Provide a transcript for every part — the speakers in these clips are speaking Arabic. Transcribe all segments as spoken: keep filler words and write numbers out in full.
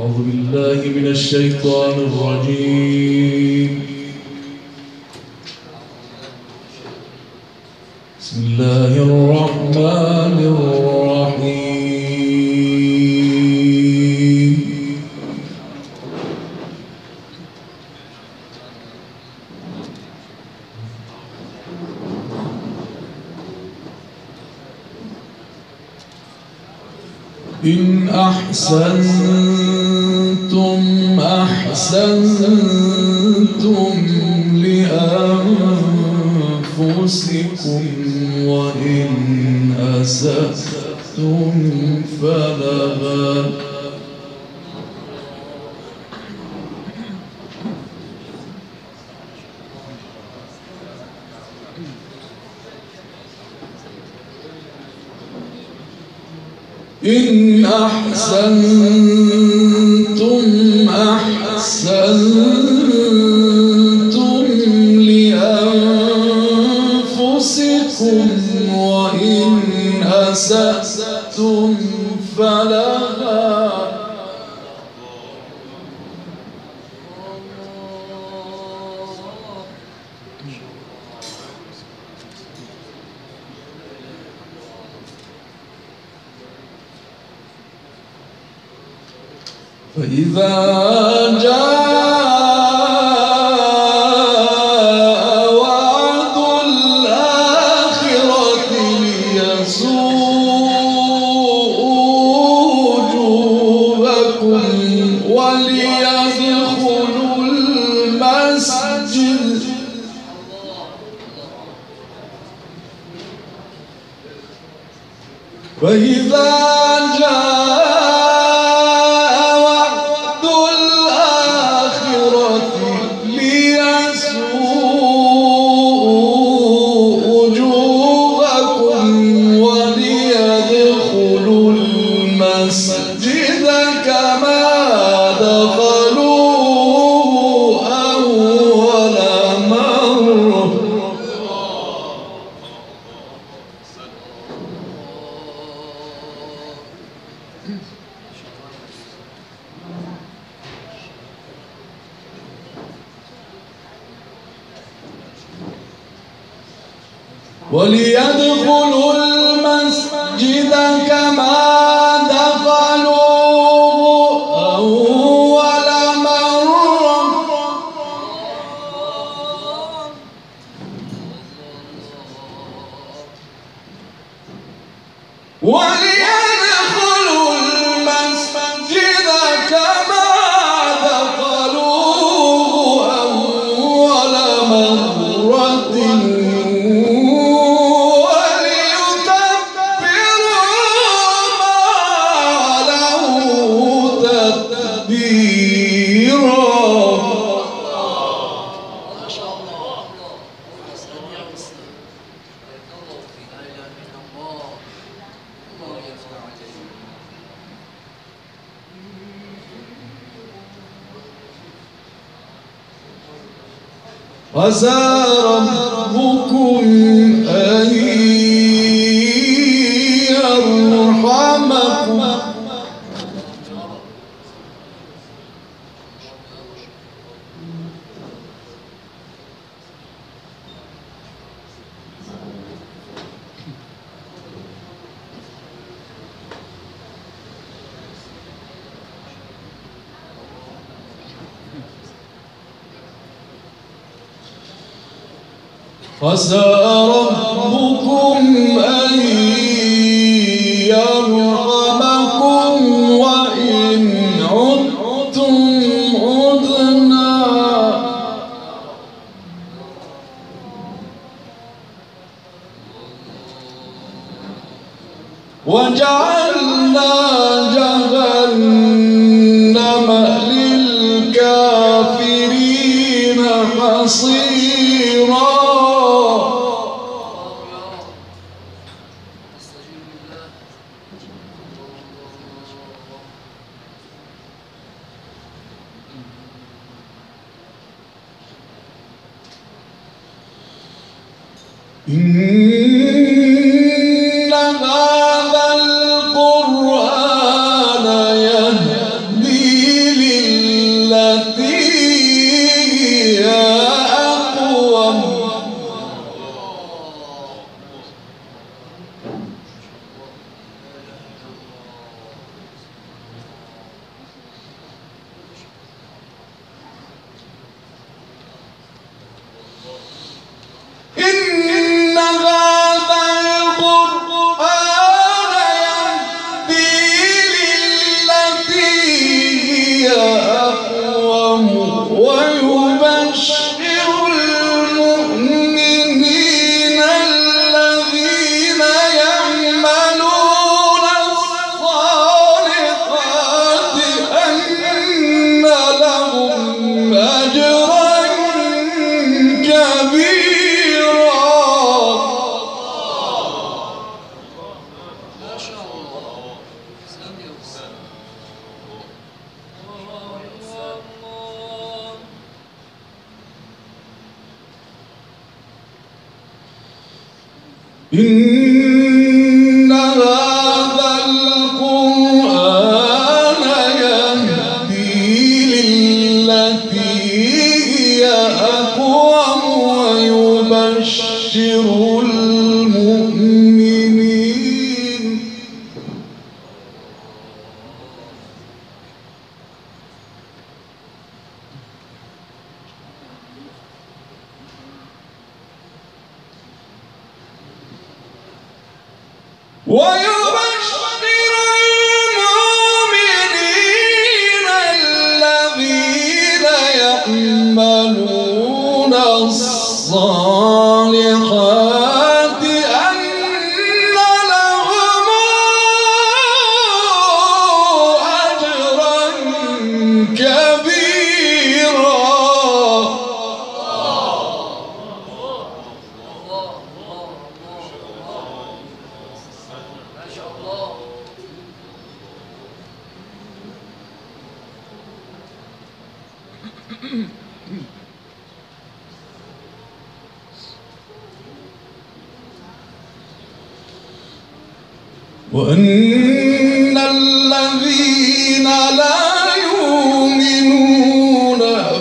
أعوذ بالله من الشيطان الرجيم. بسم الله الرحمن الرحيم. إن أحسنتم أحسنتم لأنفسكم وإن أسأتم فلها. إن أحسنتم أحسنتم لأنفسكم وإن أسأتم فلها. فإذا جاء وعد الآخرة ليسوءوا وجوهكم وليدخلوا المسجد فإذا جاء المسجد كما دخلوه أول مرة. وليدخلوا المسجد كما وليدخلوا المسجد كما دخلوه أول مرة وليتبروا ما علوا تتبيرا. عسى ربكم أن يرحمكم عسى ربكم أن يرحمكم وإن عدتم عدنا وجعلنا جهنم للكافرين حصيرا. إن هذا القرآن يهدي إن هذا القرآن يهدي للتي هي أقوم ويبشر المؤمنين ويبشر المؤمنين الذين يعملون الصالحات أن لهم أجرا كبيرا. وأن الذين لا يؤمنون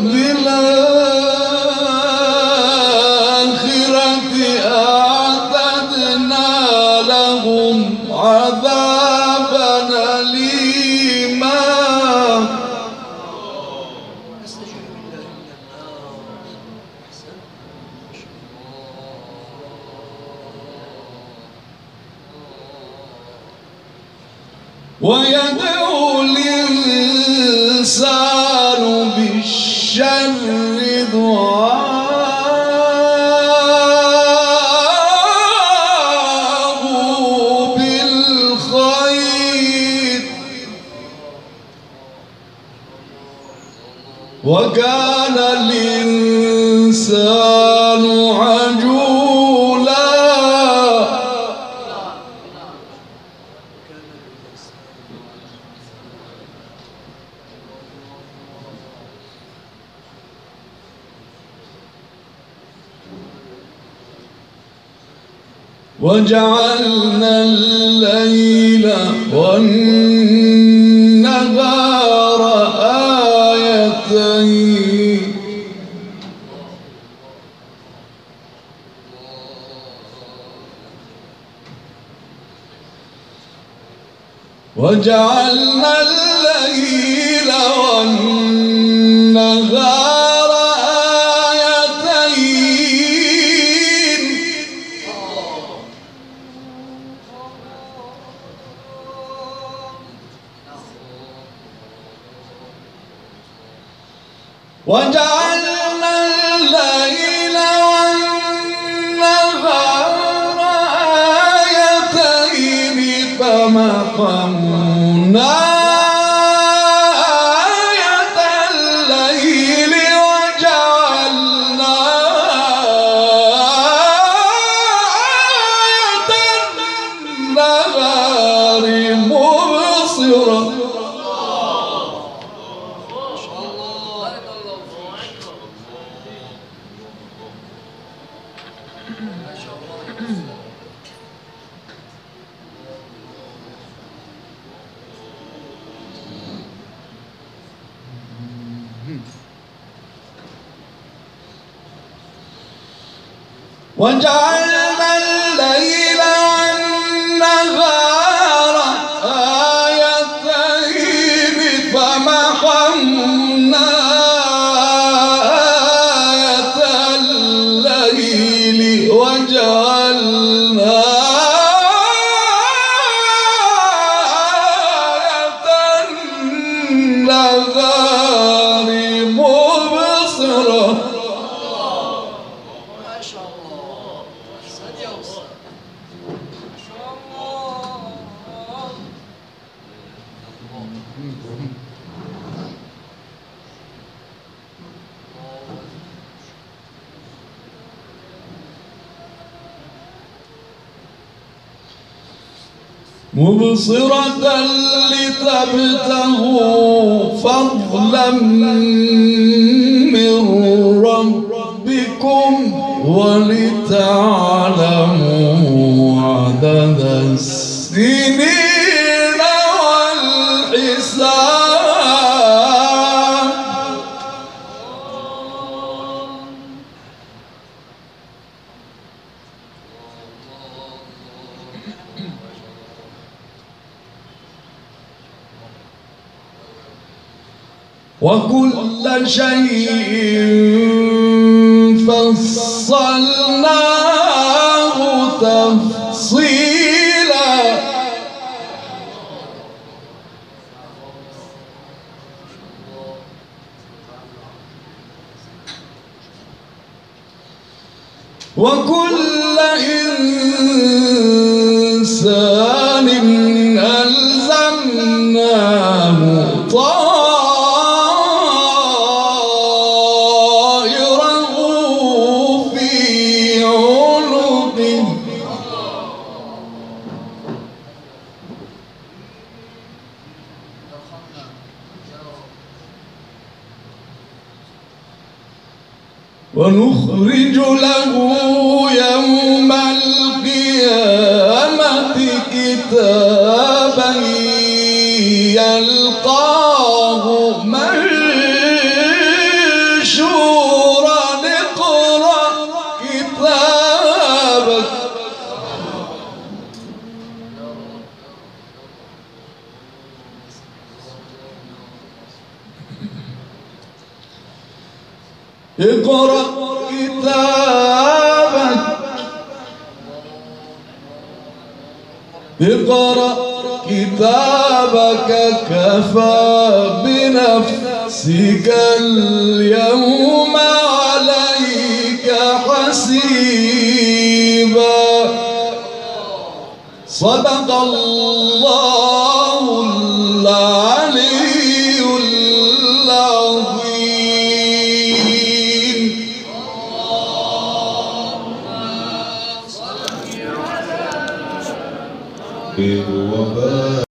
بالآخرة أعتدنا لهم عذابا أليما. ويدعو الإنسان بالشر دعاءه بالخير وكان الإنسان عجولا. وجعلنا الليل والنهار آيتين وجعلنا الليل والنهار آيتين وجعلنا الليل والنهار آيتين فمحونا آية الليل وجعلنا آية النهار مبصرة. وجعلنا الليل والنهار آيتين فمحونا آية الليل وجعلنا آية النهار مبصرة. مبصرة لتبتغوا فضلا من ربكم ولتعلموا وكل شيء فصلناه تفصيلا وكل إنسان ألزمناه طائره في عنقه ونخرج له يوم القيامة كتابا يلقاه منشورا اقرأ كتابك اقرأ كتابك اقرأ كتابك كفى بنفسك اليوم عليك حسيبا صدق الله العلي العظيم.